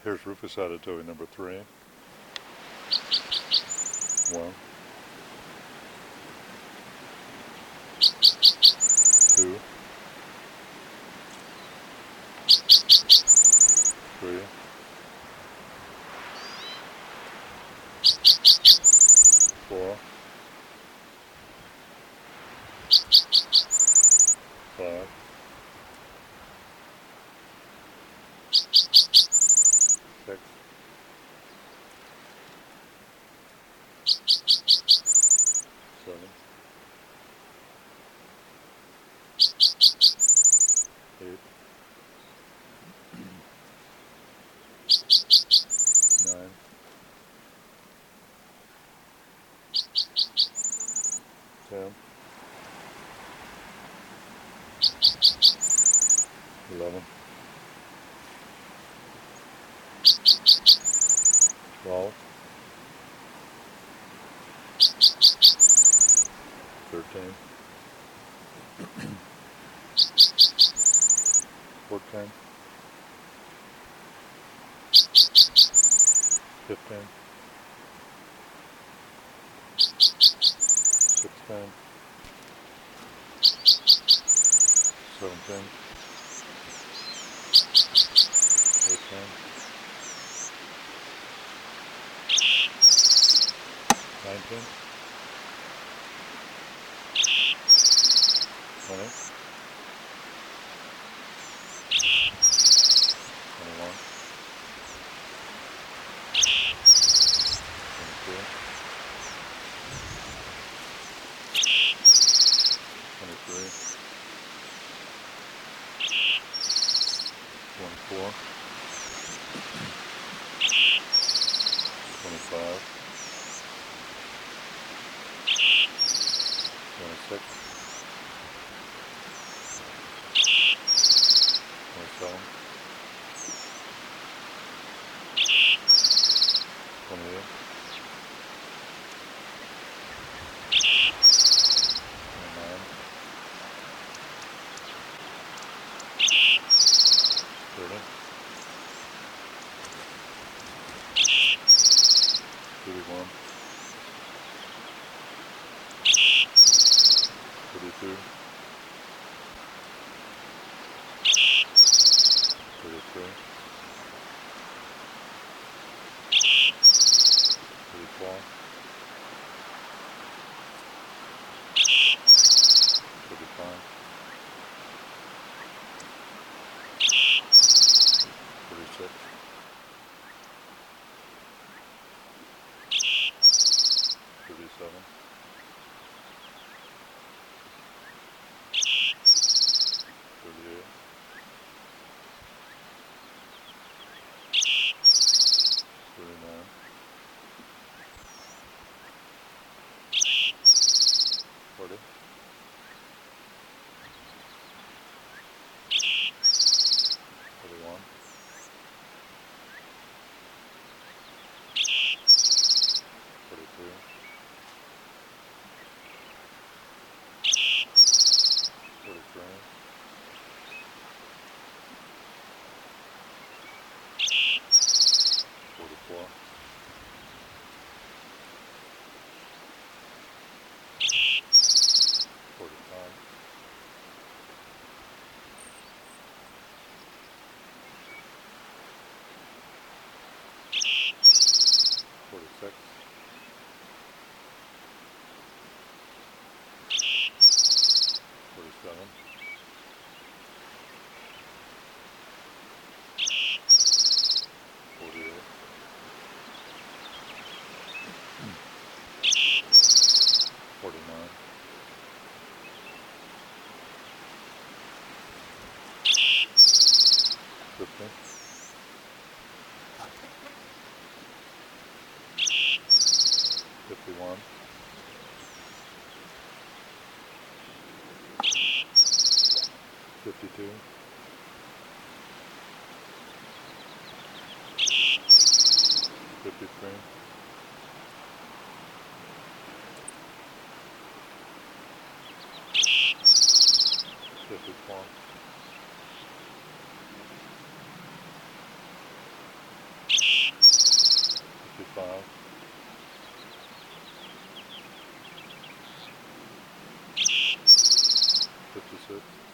Here's Rufus Adetuyi number 3. 1, 2, 3, 4, 5, 6, 7, 8, 9, 10, 11, 12, 13, 14, 15, 16, 17, 18, 19, 20, 21, 22, 23, 24, 25, 26, 27, 28, 29, 30, 31, 32, 33, 34, 35, 36, 37, 38, 39, 40, 41, 42, 43, 44, 45, 46, 47, 48, 49, 50, 51, 52, 53, 54, 45, 56,